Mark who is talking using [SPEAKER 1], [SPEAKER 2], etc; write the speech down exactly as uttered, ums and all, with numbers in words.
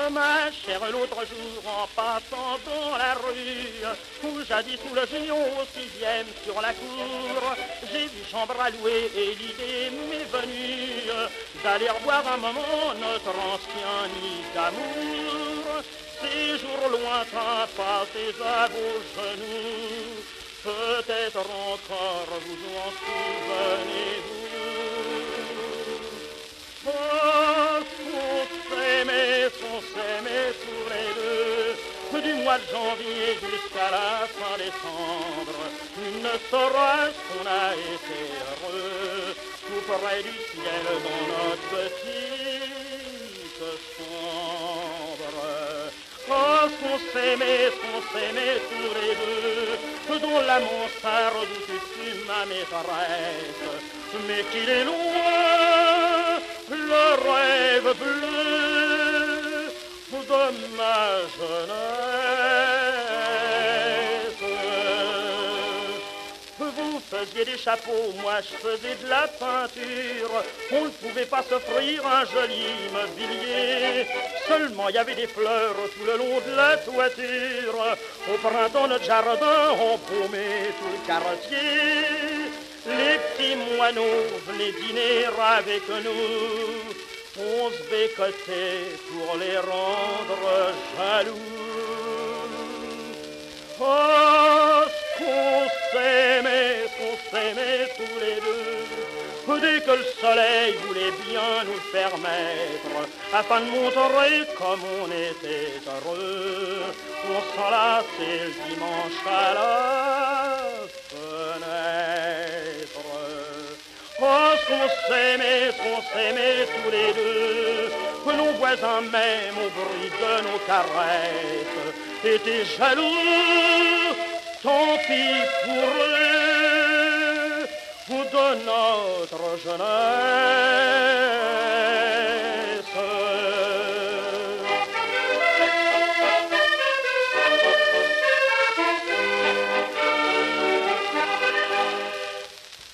[SPEAKER 1] ma chère, l'autre jour en passant dans la rue, où jadis sous le géant au sixième sur la cour, j'ai vu chambre à louer et l'idée m'est venue d'aller revoir un moment notre ancien nid d'amour. Ces jours lointains passés à vos genoux, peut-être encore vous en souvenez-vous. Oh, qu'on s'aimait, qu'on s'aimait tous les deux, du mois de janvier jusqu'à la fin décembre, ne serait-ce qu'on a été heureux, tout près du ciel dans notre petite chambre. Oh, qu'on s'aimait, qu'on s'aimait tous les deux, dont la mansarde où tu fus ma maîtresse, mais qu'il est loin, le rêve bleu de ma jeunesse. Vous faisiez des chapeaux, moi je faisais de la peinture. On ne pouvait pas s'offrir un joli mobilier. Seulement il y avait des fleurs tout le long de la toiture. Au printemps notre jardin embaumait tout le quartier. Les petits moineaux venaient dîner avec nous. On se bécotait pour les rendre jaloux. Oh, qu'on s'aimait, qu'on s'aimait tous les deux. Dès que le soleil voulait bien nous le permettre, afin de montrer comme on était heureux, on s'enlaçait le dimanche à la fenêtre. Oh, qu'on s'aimait, qu'on s'aimait tous les deux, que nos voisins même au bruit de nos caresses étaient jaloux, tant pis pour eux, de notre jeunesse.